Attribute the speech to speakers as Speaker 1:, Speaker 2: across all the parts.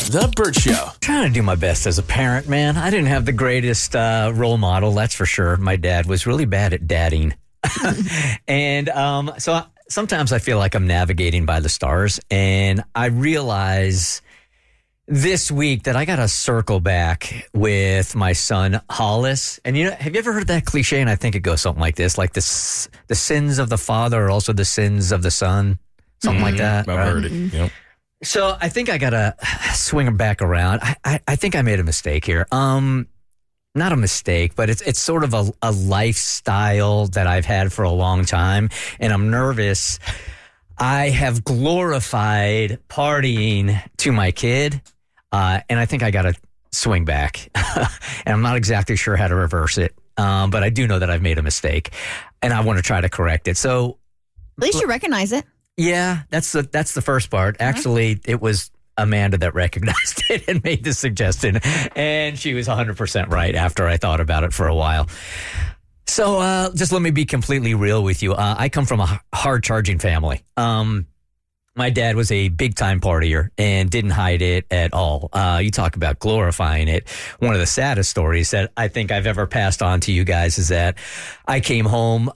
Speaker 1: The Bert Show.
Speaker 2: Trying to do my best as a parent, man. I didn't have the greatest role model, that's for sure. My dad was really bad at dadding. And so sometimes I feel like I'm navigating by the stars. And I realize this week that I got to circle back with my son, Hollis. And, have you ever heard that cliche? And I think it goes something like this, like the sins of the father are also the sins of the son, something like that.
Speaker 1: I've heard it. Yep.
Speaker 2: So I think I got to swing him back around. I think I made a mistake here. Not a mistake, but it's sort of a lifestyle that I've had for a long time, and I'm nervous. I have glorified partying to my kid, and I think I got to swing back. And I'm not exactly sure how to reverse it, but I do know that I've made a mistake, and I want to try to correct it. So
Speaker 3: at least you recognize it.
Speaker 2: Yeah, that's the first part. Actually, it was Amanda that recognized it and made the suggestion, and she was 100% right after I thought about it for a while. So just let me be completely real with you. I come from a hard-charging family. My dad was a big-time partier and didn't hide it at all. You talk about glorifying it. One of the saddest stories that I think I've ever passed on to you guys is that I came home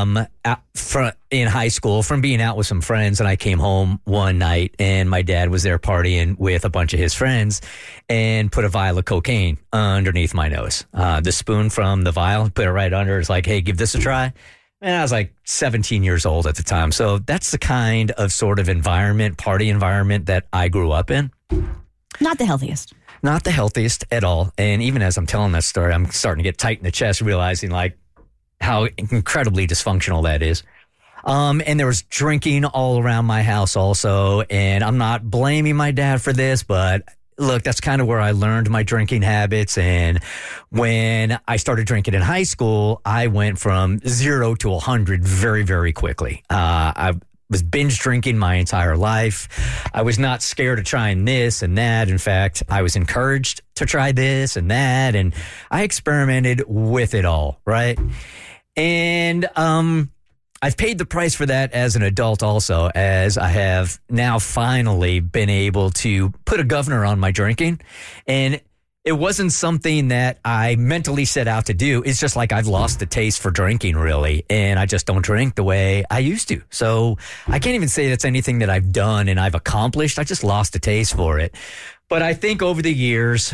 Speaker 2: in high school from being out with some friends, and I came home one night, and my dad was there partying with a bunch of his friends and put a vial of cocaine underneath my nose. The spoon from the vial, put it right under. It's like, hey, give this a try. And I was like 17 years old at the time. So that's the kind of sort of environment, party environment that I grew up in.
Speaker 3: Not the healthiest.
Speaker 2: Not the healthiest at all. And even as I'm telling that story, I'm starting to get tight in the chest, realizing like how incredibly dysfunctional that is. And there was drinking all around my house also. And I'm not blaming my dad for this, but look, that's kind of where I learned my drinking habits. And when I started drinking in high school, I went from 0 to 100 very, very quickly. I was binge drinking my entire life. I was not scared of trying this and that. In fact, I was encouraged to try this and that. And I experimented with it all, right? And I've paid the price for that as an adult also, as I have now finally been able to put a governor on my drinking. And it wasn't something that I mentally set out to do. It's just like I've lost the taste for drinking, really, and I just don't drink the way I used to. So I can't even say that's anything that I've done and I've accomplished. I just lost the taste for it. But I think over the years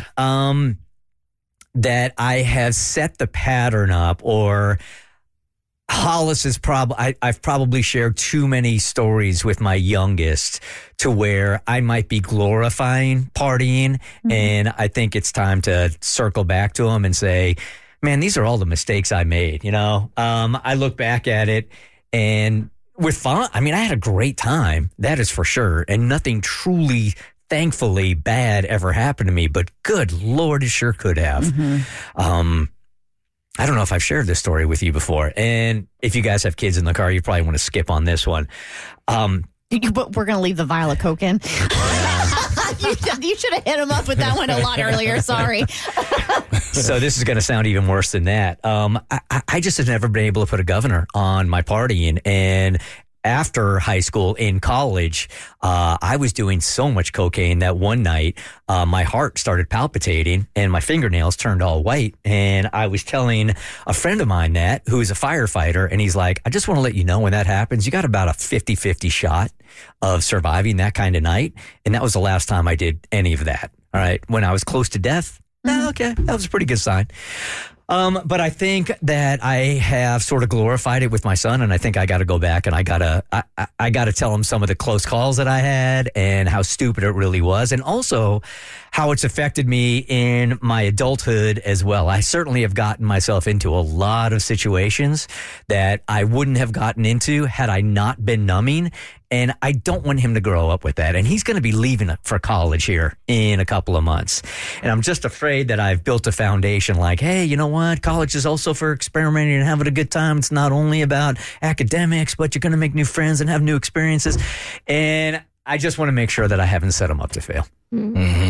Speaker 2: that I have set the pattern up, or Hollis is I've probably shared too many stories with my youngest to where I might be glorifying partying. Mm-hmm. And I think it's time to circle back to him and say, man, these are all the mistakes I made. I look back at it and with fun. I mean, I had a great time. That is for sure. And nothing truly, thankfully, bad ever happened to me, but good Lord, it sure could have. Mm-hmm. I don't know if I've shared this story with you before. And if you guys have kids in the car, you probably want to skip on this one.
Speaker 3: But we're going to leave the vial of coke in. You should have hit him up with that one a lot earlier. Sorry.
Speaker 2: So this is going to sound even worse than that. I just have never been able to put a governor on my partying. And after high school, in college, I was doing so much cocaine that one night my heart started palpitating and my fingernails turned all white. And I was telling a friend of mine who is a firefighter, and he's like, I just want to let you know when that happens, you got about a 50-50 shot of surviving that kind of night. And that was the last time I did any of that. All right. When I was close to death, okay, that was a pretty good sign. But I think that I have sort of glorified it with my son, and I think I got to go back and I got to tell him some of the close calls that I had and how stupid it really was, and also how it's affected me in my adulthood as well. I certainly have gotten myself into a lot of situations that I wouldn't have gotten into had I not been numbing. And I don't want him to grow up with that. And he's going to be leaving for college here in a couple of months. And I'm just afraid that I've built a foundation like, hey, you know what? College is also for experimenting and having a good time. It's not only about academics, but you're going to make new friends and have new experiences. And I just want to make sure that I haven't set him up to fail.
Speaker 1: Mm-hmm.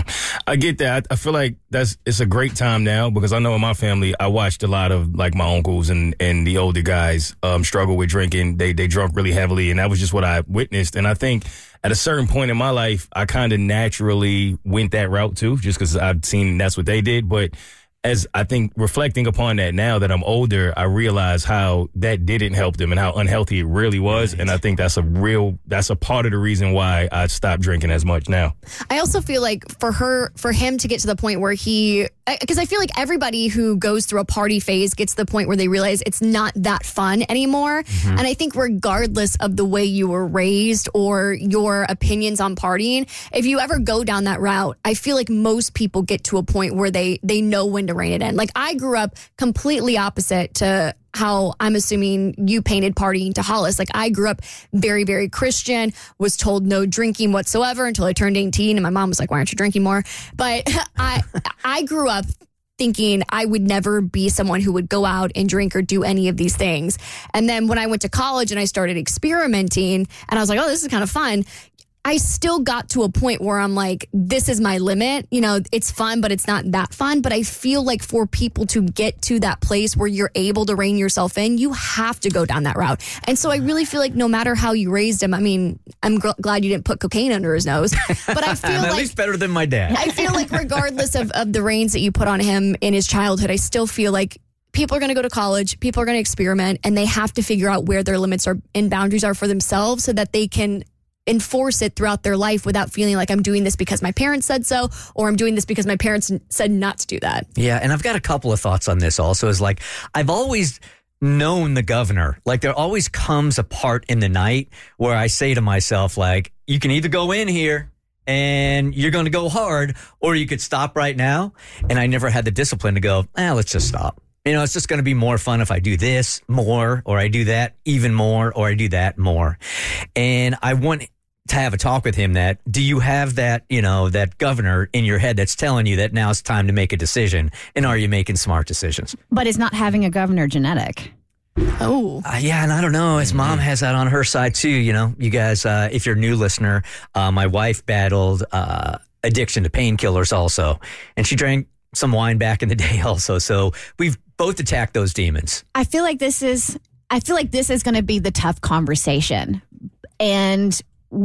Speaker 1: I get that. I feel like it's a great time now because I know in my family, I watched a lot of like my uncles and the older guys struggle with drinking. They drunk really heavily, and that was just what I witnessed. And I think at a certain point in my life, I kind of naturally went that route too, just because I've seen that's what they did. But as I think reflecting upon that now that I'm older, I realize how that didn't help them and how unhealthy it really was. Right. And I think that's a part of the reason why I stopped drinking as much now.
Speaker 4: I also feel like for him to get to the point where because I feel like everybody who goes through a party phase gets to the point where they realize it's not that fun anymore. Mm-hmm. And I think regardless of the way you were raised or your opinions on partying, if you ever go down that route, I feel like most people get to a point where they know when to rein it in. Like I grew up completely opposite to how I'm assuming you painted partying to Hollis. Like I grew up very, very Christian, was told no drinking whatsoever until I turned 18 and my mom was like, why aren't you drinking more? But I grew up thinking I would never be someone who would go out and drink or do any of these things. And then when I went to college and I started experimenting and I was like, oh, this is kind of fun. I still got to a point where I'm like, this is my limit. You know, it's fun, but it's not that fun. But I feel like for people to get to that place where you're able to rein yourself in, you have to go down that route. And so I really feel like no matter how you raised him, I mean, I'm glad you didn't put cocaine under his nose, but I feel
Speaker 2: I'm
Speaker 4: like
Speaker 2: at least better than my dad.
Speaker 4: I feel like regardless of the reins that you put on him in his childhood, I still feel like people are going to go to college, people are going to experiment, and they have to figure out where their limits are and boundaries are for themselves so that they can enforce it throughout their life without feeling like I'm doing this because my parents said so, or I'm doing this because my parents said not to do that.
Speaker 2: Yeah, and I've got a couple of thoughts on this also. Is like, I've always known the governor. Like, there always comes a part in the night where I say to myself, like, you can either go in here and you're going to go hard, or you could stop right now. And I never had the discipline to go, let's just stop. You know, it's just going to be more fun if I do this more, or I do that even more, or I do that more. And I want to have a talk with him that, do you have that, you know, that governor in your head that's telling you that now it's time to make a decision? And are you making smart decisions?
Speaker 3: But is not having a governor genetic?
Speaker 4: Oh.
Speaker 2: Yeah, and I don't know. His mom has that on her side too. You know, you guys, if you're a new listener, my wife battled addiction to painkillers also. And she drank some wine back in the day also. So we've both attacked those demons.
Speaker 3: I feel like this is going to be the tough conversation. And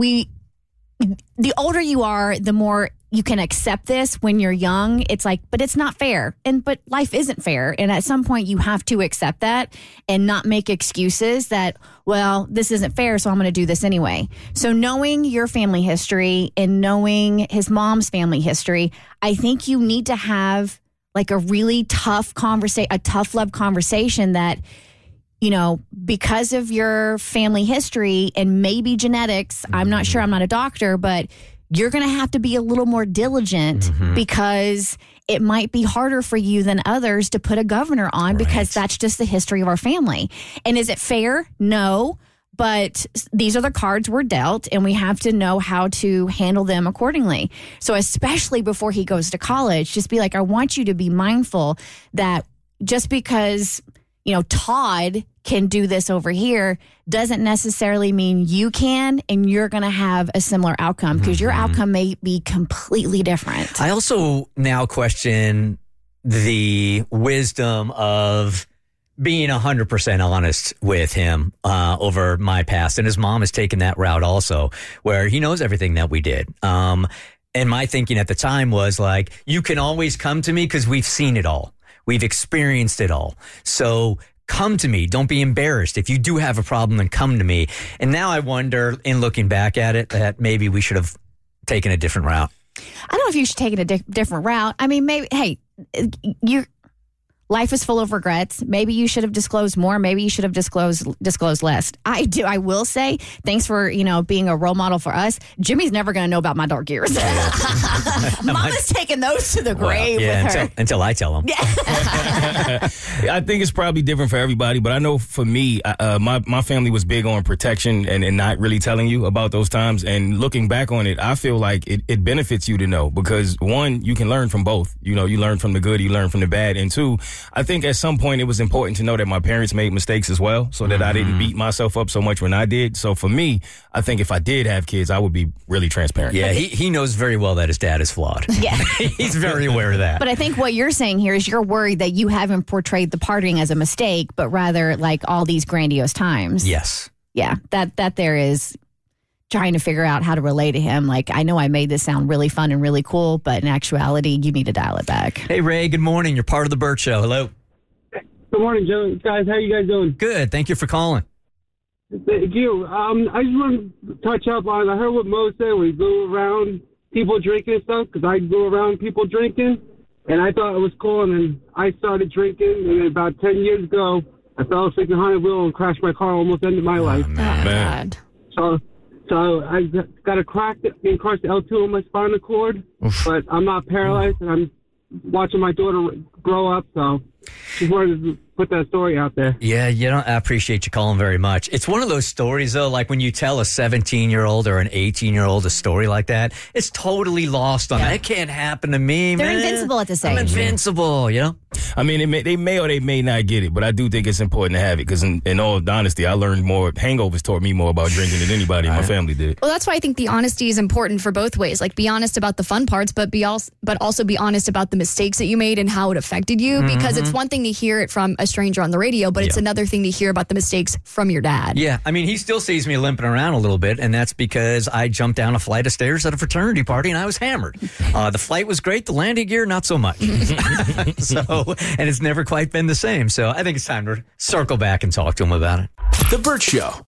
Speaker 3: the older you are, the more you can accept this. When you're young, it's like, but it's not fair. But life isn't fair. And at some point you have to accept that and not make excuses that, well, this isn't fair, so I'm going to do this anyway. So knowing your family history and knowing his mom's family history, I think you need to have like a really tough a tough love conversation that, you know, because of your family history and maybe genetics, I'm not sure, I'm not a doctor, but you're going to have to be a little more diligent because it might be harder for you than others to put a governor on because that's just the history of our family. And is it fair? No. But these are the cards we're dealt, and we have to know how to handle them accordingly. So especially before he goes to college, just be like, I want you to be mindful that just because, you know, Todd can do this over here doesn't necessarily mean you can, and you're going to have a similar outcome because your outcome may be completely different.
Speaker 2: I also now question the wisdom of being 100% honest with him over my past. And his mom has taken that route also, where he knows everything that we did. And my thinking at the time was like, you can always come to me because we've seen it all. We've experienced it all. So come to me. Don't be embarrassed. If you do have a problem, then come to me. And now I wonder, in looking back at it, that maybe we should have taken a different route.
Speaker 3: I don't know if you should take a different route. I mean, maybe, hey, life is full of regrets. Maybe you should have disclosed more. Maybe you should have disclosed less. I will say, thanks for, you know, being a role model for us. Jimmy's never going to know about my dark years. Mama's taking those to the grave with her.
Speaker 2: Until I tell him.
Speaker 3: Yeah.
Speaker 1: I think it's probably different for everybody, but I know for me, my family was big on protection and not really telling you about those times. And looking back on it, I feel like it benefits you to know because, one, you can learn from both. You know, you learn from the good, you learn from the bad. And two, I think at some point it was important to know that my parents made mistakes as well, so that I didn't beat myself up so much when I did. So for me, I think if I did have kids, I would be really transparent.
Speaker 2: Yeah, he knows very well that his dad is flawed.
Speaker 3: Yeah.
Speaker 2: He's very aware of that.
Speaker 3: But I think what you're saying here is you're worried that you haven't portrayed the partying as a mistake, but rather like all these grandiose times.
Speaker 2: Yes.
Speaker 3: Yeah, that there is trying to figure out how to relate to him. Like, I know I made this sound really fun and really cool, but in actuality, you need to dial it back.
Speaker 2: Hey, Ray, good morning. You're part of the Burt Show. Hello.
Speaker 5: Good morning, Joe. Guys, how you guys doing?
Speaker 2: Good. Thank you for calling.
Speaker 5: Thank you. I just want to touch up on, I heard what Mo said when he go around people drinking and stuff, because I go around people drinking, and I thought it was cool, and then I started drinking, and then about 10 years ago, I fell asleep behind a wheel and crashed my car, almost ended my life.
Speaker 4: God.
Speaker 5: So I got a crack in crushed L2 on my spinal cord, but I'm not paralyzed, and I'm watching my daughter grow up, so just wanted to put that story out there.
Speaker 2: Yeah, I appreciate you calling very much. It's one of those stories, though, like when you tell a 17-year-old or an 18-year-old a story like that, it's totally lost on them. It can't happen to me,
Speaker 3: They're
Speaker 2: man.
Speaker 3: invincible at this age.
Speaker 2: I'm invincible,
Speaker 1: I mean, they may or they may not get it, but I do think it's important to have it because, in all honesty, I learned more. Hangovers taught me more about drinking than anybody in my family did.
Speaker 4: Well, that's why I think the honesty is important for both ways. Like, be honest about the fun parts, but also be honest about the mistakes that you made and how it affected you. Because it's one thing to hear it from a stranger on the radio, but it's another thing to hear about the mistakes from your dad.
Speaker 2: Yeah, I mean, he still sees me limping around a little bit, and that's because I jumped down a flight of stairs at a fraternity party and I was hammered. The flight was great, the landing gear, not so much. And it's never quite been the same. So I think it's time to circle back and talk to him about it.
Speaker 6: The Burt Show.